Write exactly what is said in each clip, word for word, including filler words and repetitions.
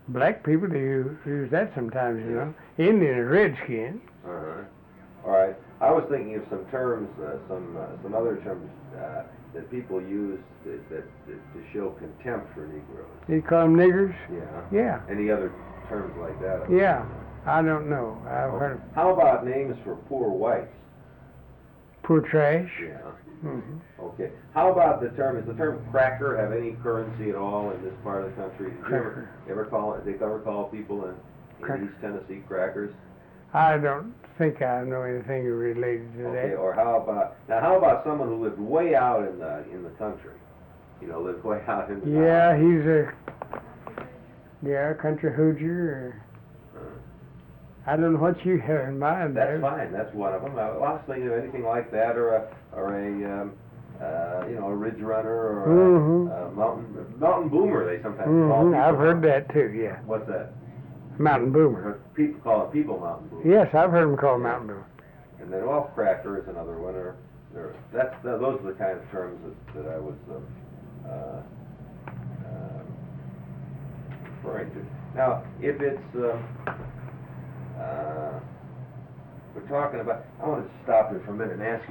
Black people, they use, use that sometimes, you know. Indian is redskin. Uh-huh. All right. I was thinking of some terms, uh, some uh, some other terms uh, that people use that, that, that to show contempt for Negroes. You call them niggers? Yeah. Yeah. Any other terms like that? Yeah. I don't know. I've Okay. heard of How about names for poor whites? poor trash. Yeah. Mm-hmm. Okay. How about the term, does the term cracker have any currency at all in this part of the country? Did you ever, Cracker. ever call it, they ever call people in, Cracker. in East Tennessee crackers? I don't think I know anything related to Okay, that. or how about, now how about someone who lived way out in the, in the country? You know, lived way out in the Yeah, he's a yeah country hooger. Or, I don't know what you have in mind That's there. fine, that's one of them. I was thinking of anything like that, or a, or a, um, uh, you know, a ridge runner, or Mhm. a, a mountain, mountain boomer, they sometimes call Mm-hmm. people. I've heard that too, yeah. What's that? Mountain boomer. People call it people mountain boomer. Yes, I've heard them called mountain boomer. And then off cracker is another one, or, or that's, the, those are the kind of terms that, that I was, um, uh, uh, referring to. Now, if it's, um, uh, we're talking about, I want to stop here for a minute and ask you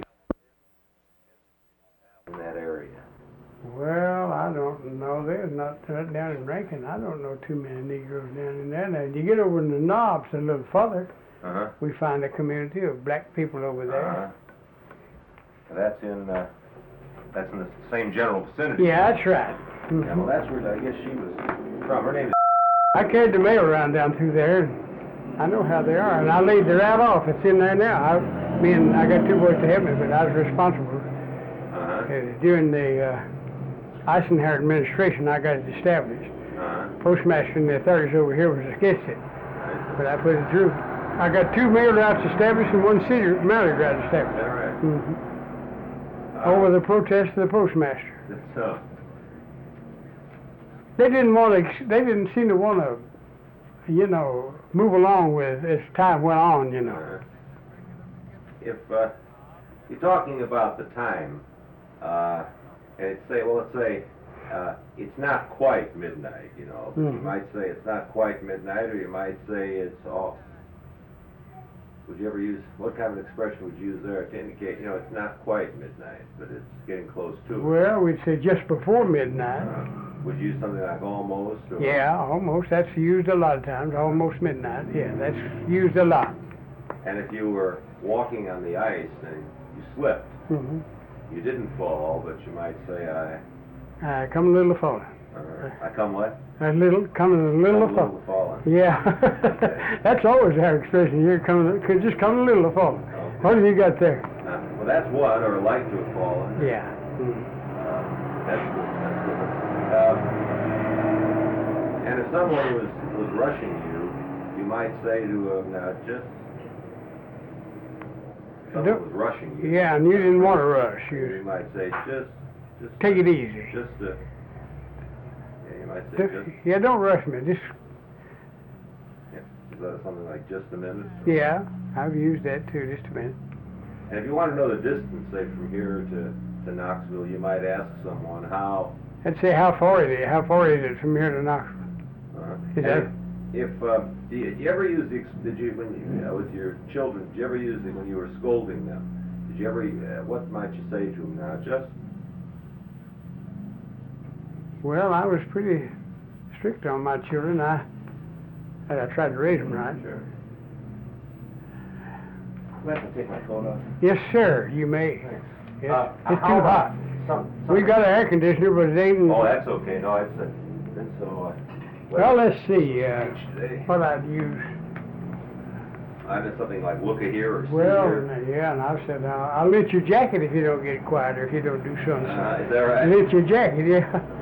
in that area. Well, I don't know. There's not uh, down in Rankin. I don't know too many Negroes down in there. Now, you get over in the Knobs a little further, Uh-huh. we find a community of black people over there. Uh-huh. That's in, uh, that's in the same general vicinity. Yeah, that's right. Yeah, well, Mhm. that's where I guess she was from. Her name is... I carried the mail around down through there, and I know how they are, and I laid the route off. It's in there now. I, me and I got two boys to help me, but I was responsible. Uh-huh. Uh, during the uh, Eisenhower administration, I got it established. Uh-huh. Postmaster in the authorities over here was against it, but I put it through. I got two mail routes established and one city mail route Is established. that right? Mm-hmm. Over the protest of the postmaster. That's so. They didn't want to. They didn't seem to want to, you know, move along with as time went on. You know. Uh, if uh, you're talking about the time, uh, and it's say, well, let's say uh, it's not quite midnight. You know, but you Mhm. might say it's not quite midnight, or you might say it's all. Would you ever use, what kind of expression would you use there to indicate, you know, it's not quite midnight, but it's getting close to it? Well, we'd say just before midnight. Uh, would you use something like almost? Or, Yeah, almost. That's used a lot of times. Almost midnight. Yeah, that's used a lot. And if you were walking on the ice and you slipped, Mm-hmm. you didn't fall, but you might say, I, Uh, come a little falling. uh, I come what? A little, coming a little Come a falling. little falling. Yeah, that's always our expression. You're coming, could just come a little falling. Okay. What have you got there? Uh, well, that's one, or like to have fallen. Yeah. Mm. Uh, that's good. That's good. Um, and if someone was, was rushing you, you might say to them, now just, someone Don't- was rushing you. Yeah, and you didn't want to rush. You You might say, just, just. take it easy. Just, uh, yeah, you might say Just- just, yeah, don't rush me. Just yeah, is that something like just a minute? yeah, I've used that too. Just a minute. And if you want to know the distance, say from here to, to Knoxville, you might ask someone how, I'd say how far is it? How far is it from here to Knoxville? uh, Is and that- if, uh, do you, do you ever use the, ex- did you, when you, uh, with your children, did you ever use it when you were scolding them? Did you ever, uh, what might you say to them now? Just, Well, I was pretty strict on my children. I I tried to raise them right. sure. I have to take my coat off. Yes, sir. You may. Thanks. Yes. Uh, It's how too about hot. Some, We got an air conditioner, but it ain't. Oh, that's okay. No, it's, uh, been so, uh. Well, let's see. Uh, today. what I'd use. I did something like look a here or see Well, here. yeah, and I said, uh, I'll lift your jacket if you don't get quiet or if you don't do something. Uh, is that right? Lift your jacket, yeah.